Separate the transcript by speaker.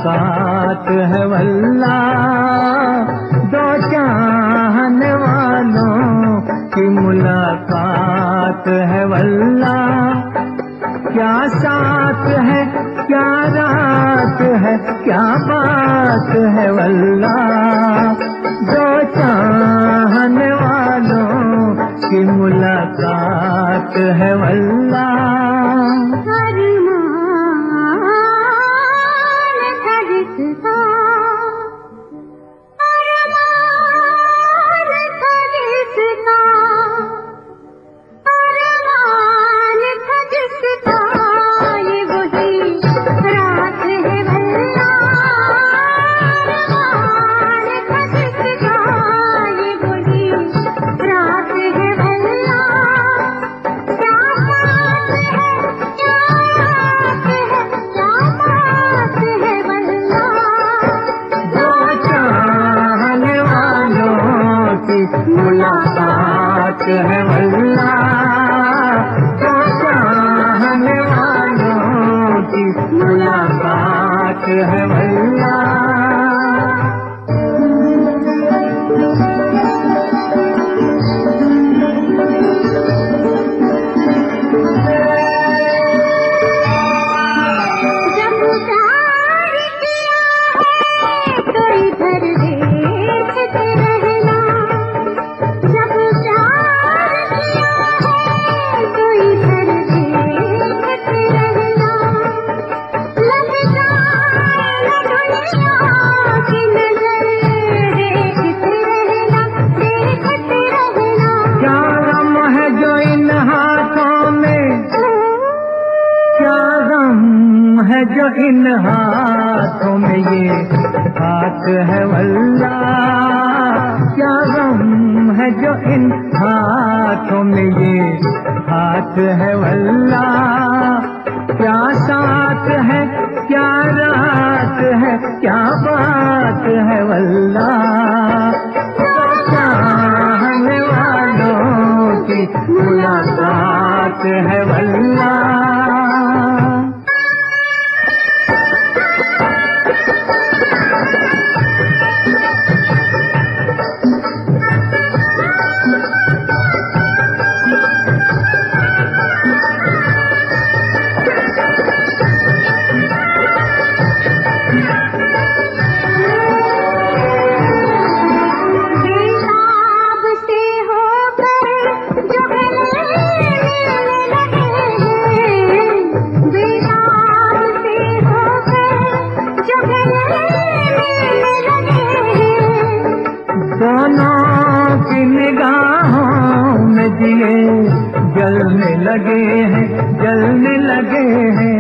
Speaker 1: मुलाकात है वल्ला, दो चाहने वालों की मुलाकात है वल्ला। क्या साथ है क्या रात है क्या बात है वल्ला, दो चाहने वालों की मुलाकात है वल्ला। मुलाकात है वल्ला, दो चाहने वालों की मुलाकात है वल्ला। है जो इन हाथों में ये हाथ है वल्ला, क्या गम है जो इन हाथों में ये हाथ है वल्ला। क्या साथ है क्या रात है क्या बात है वल्ला, चाहने वालों की मुलाकात है वल्ला। दोनों की निगाहों में दिए जलने लगे हैं, जलने लगे हैं।